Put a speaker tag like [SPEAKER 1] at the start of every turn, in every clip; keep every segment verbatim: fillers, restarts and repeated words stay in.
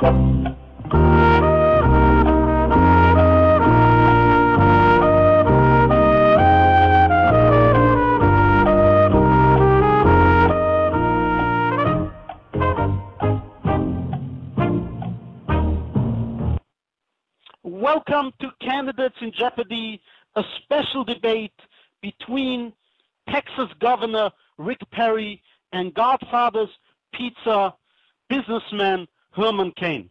[SPEAKER 1] Welcome to Candidates in Jeopardy, a special debate between Texas Governor Rick Perry and Godfather's Pizza businessman Herman Cain.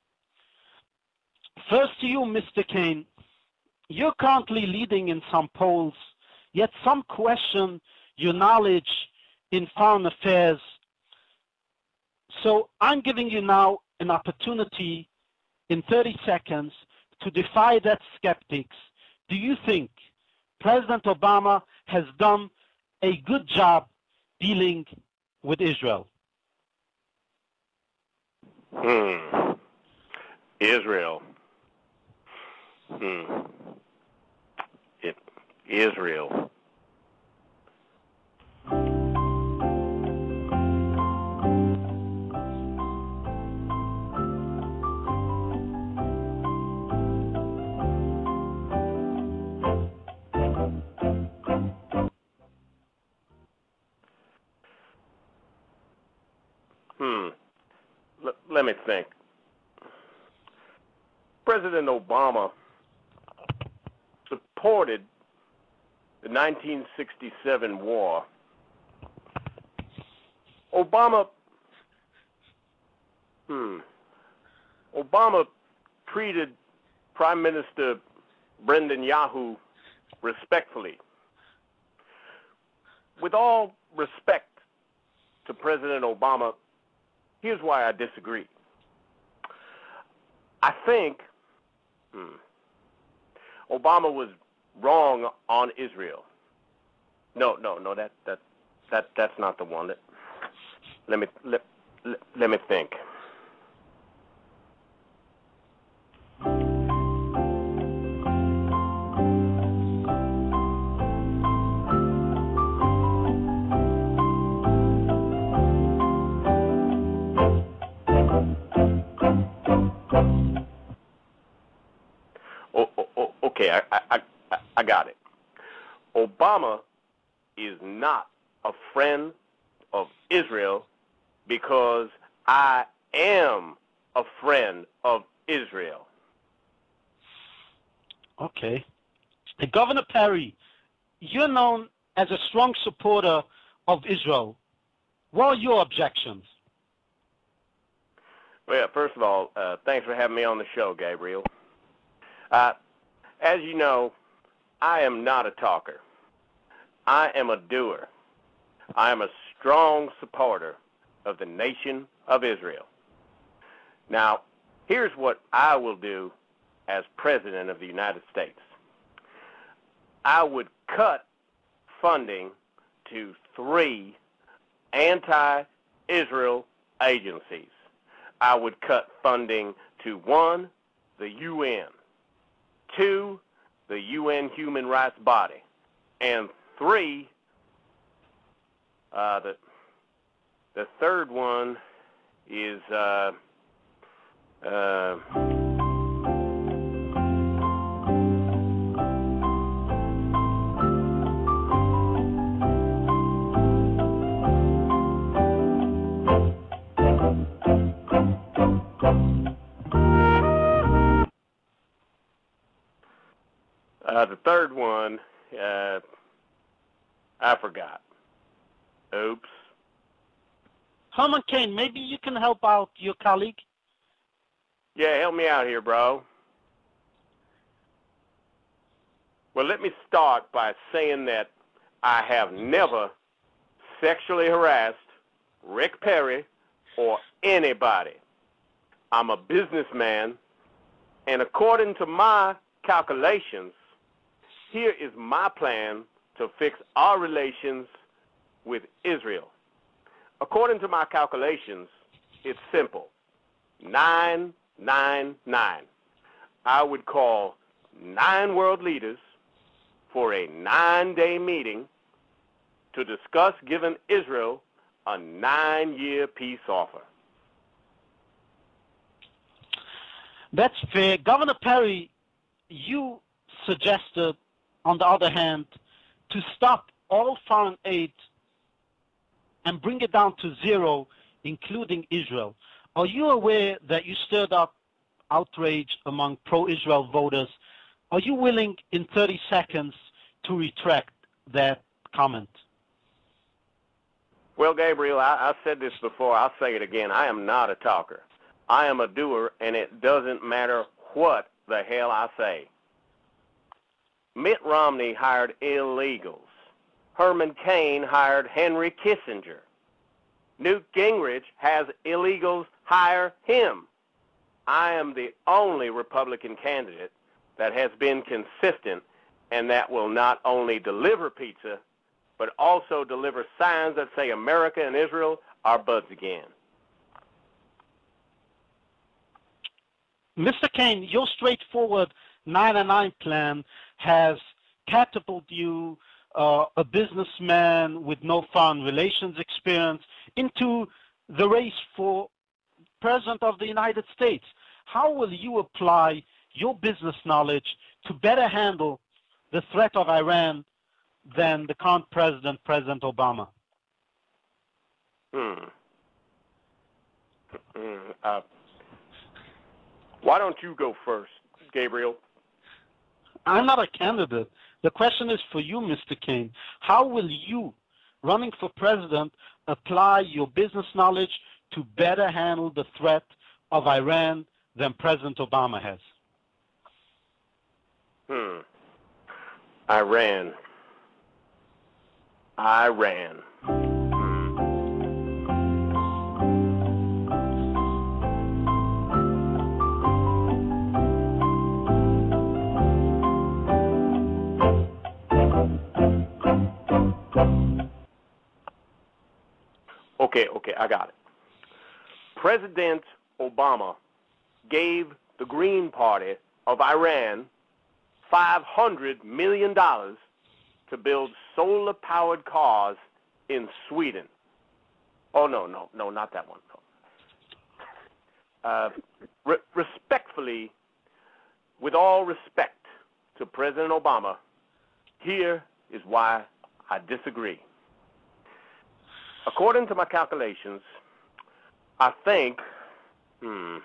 [SPEAKER 1] First to you, Mister Cain. You're currently leading in some polls, yet some question your knowledge in foreign affairs. So I'm giving you now an opportunity in thirty seconds to defy that skeptics. Do you think President Obama has done a good job dealing with Israel?
[SPEAKER 2] Hmm. Israel. Hmm. It, Israel. Hmm. L- let me think. President Obama supported the nineteen sixty-seven war. Obama, hmm, Obama treated Prime Minister Brendan Yahoo respectfully. With all respect to President Obama, here's why I disagree. I think hmm, Obama was wrong on Israel. No, no, no. That that that that's not the one. That, let me let, let let me think. Okay, I, I, I, I got it. Obama is not a friend of Israel because I am a friend of Israel.
[SPEAKER 1] Okay. Governor Perry, you're known as a strong supporter of Israel. What are your objections?
[SPEAKER 2] Well, first of all, uh, thanks for having me on the show, Gabriel. Uh, As you know, I am not a talker. I am a doer. I am a strong supporter of the nation of Israel. Now, here's what I will do as President of the United States. I would cut funding to three anti-Israel agencies. I would cut funding to one, the U N, two, the U N Human Rights Body, and three, uh, the the third one is uh, uh, Uh, the third one, uh, I forgot. Oops.
[SPEAKER 1] Herman Cain, maybe you can help out your colleague?
[SPEAKER 2] Yeah, help me out here, bro. Well, let me start by saying that I have never sexually harassed Rick Perry or anybody. I'm a businessman, and according to my calculations, here is my plan to fix our relations with Israel. According to my calculations, it's simple. Nine, nine, nine. I would call nine world leaders for a nine-day meeting to discuss giving Israel a nine-year peace offer.
[SPEAKER 1] That's fair. Governor Perry, you suggested, on the other hand, to stop all foreign aid and bring it down to zero, including Israel. Are you aware that you stirred up outrage among pro-Israel voters? Are you willing in thirty seconds to retract that comment?
[SPEAKER 2] Well, Gabriel, I, I've said this before. I'll say it again. I am not a talker. I am a doer, and it doesn't matter what the hell I say. Mitt Romney hired illegals. Herman Cain hired Henry Kissinger. Newt Gingrich has illegals hire him. I am the only Republican candidate that has been consistent and that will not only deliver pizza, but also deliver signs that say America and Israel are buds again.
[SPEAKER 1] Mister Cain, your straightforward nine and nine plan has catapulted you, uh, a businessman with no foreign relations experience, into the race for President of the United States. How will you apply your business knowledge to better handle the threat of Iran than the current president, President Obama?
[SPEAKER 2] Hmm. hmm. Uh, why don't you go first, Gabriel?
[SPEAKER 1] I'm not a candidate. The question is for you, Mister Cain. How will you, running for president, apply your business knowledge to better handle the threat of Iran than President Obama has?
[SPEAKER 2] Hmm. Iran. Iran. Okay, okay, I got it. President Obama gave the Green Party of Iran five hundred million dollars to build solar-powered cars in Sweden. Oh, no, no, no, not that one. No. Uh, re- respectfully, with all respect to President Obama, here is why I disagree. According to my calculations, I think, hmm,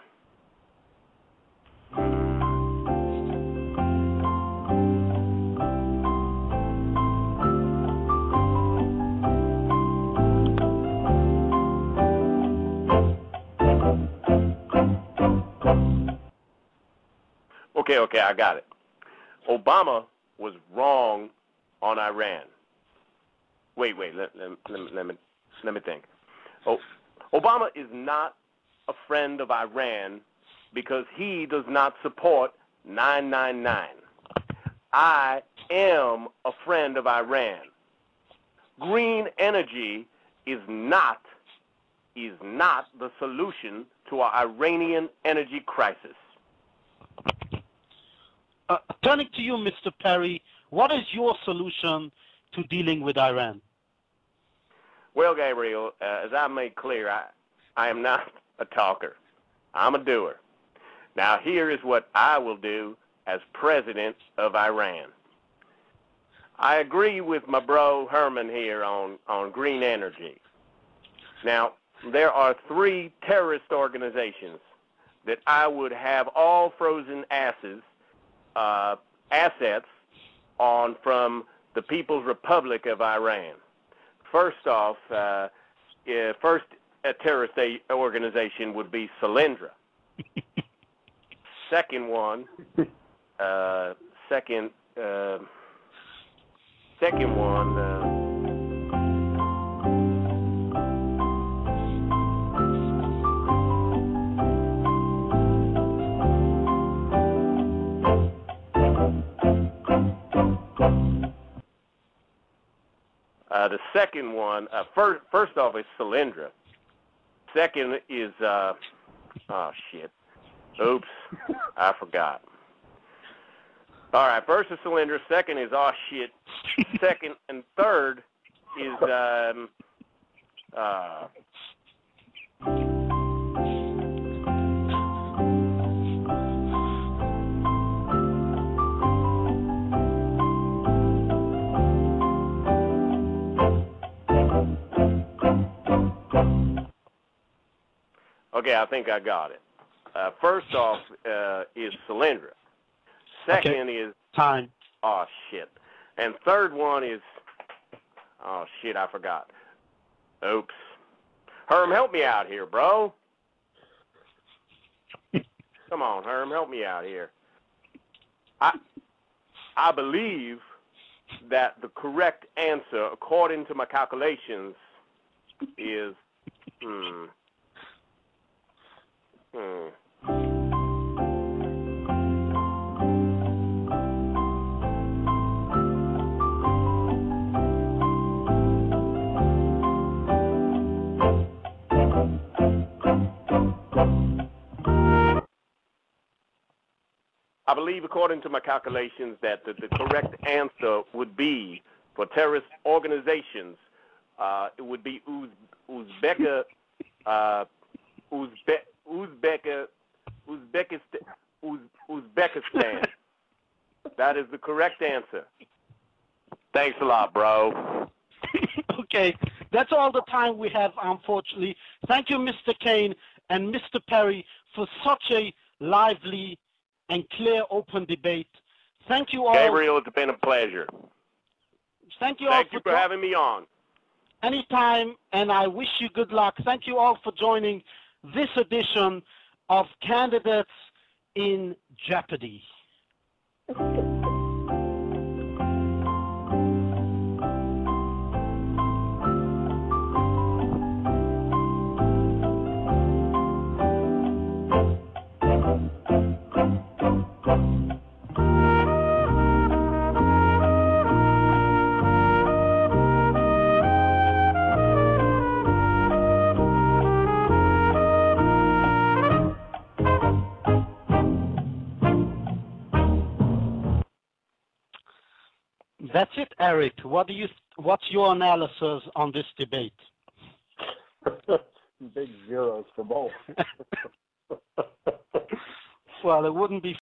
[SPEAKER 2] Okay, okay, I got it. Obama was wrong on Iran. Wait, wait, let, let, let, me, let, me, let me think. Oh, Obama is not a friend of Iran because he does not support nine nine nine. I am a friend of Iran. Green energy is not, is not the solution to our Iranian energy crisis.
[SPEAKER 1] Uh, turning to you, Mister Perry, what is your solution to dealing with Iran?
[SPEAKER 2] Well, Gabriel, uh, as I made clear, I, I am not a talker. I'm a doer. Now, here is what I will do as president of Iran. I agree with my bro Herman here on, on green energy. Now, there are three terrorist organizations that I would have all frozen asses Uh, assets on from the People's Republic of Iran. First off, uh, uh, first a terrorist organization would be Solyndra. Second one, uh, second, uh, second one. Uh, Uh, the second one, uh, first, first off, is Solyndra. Second is, uh, oh, shit. Oops, I forgot. All right, first is Solyndra. Second is, oh, shit. Second and third is, um, uh, Okay, I think I got it. Uh, first off uh, is Solyndra. Second
[SPEAKER 1] Okay.
[SPEAKER 2] is
[SPEAKER 1] Time.
[SPEAKER 2] oh shit, and third one is oh shit, I forgot. Oops. Herm, help me out here, bro. Come on, Herm, help me out here. I I believe that the correct answer, according to my calculations, is hmm. Hmm. I believe, according to my calculations, that the, the correct answer would be for terrorist organizations. Uh, it would be Uz, Uzbek, uh, Uzbek, Uzbek, Uzbekistan, Uz, Uzbekistan. That is the correct answer. Thanks a lot, bro.
[SPEAKER 1] Okay, that's all the time we have, unfortunately. Thank you, Mister Kane and Mister Perry, for such a lively and clear, open debate. Thank you all.
[SPEAKER 2] Gabriel, it's been a pleasure.
[SPEAKER 1] Thank you all
[SPEAKER 2] Thank
[SPEAKER 1] for,
[SPEAKER 2] you for having me on.
[SPEAKER 1] Anytime, and I wish you good luck. Thank you all for joining this edition of Candidates in Jeopardy. That's it, Eric. What do you? What's your analysis on this debate?
[SPEAKER 3] Big zeros for both.
[SPEAKER 1] Well, it wouldn't be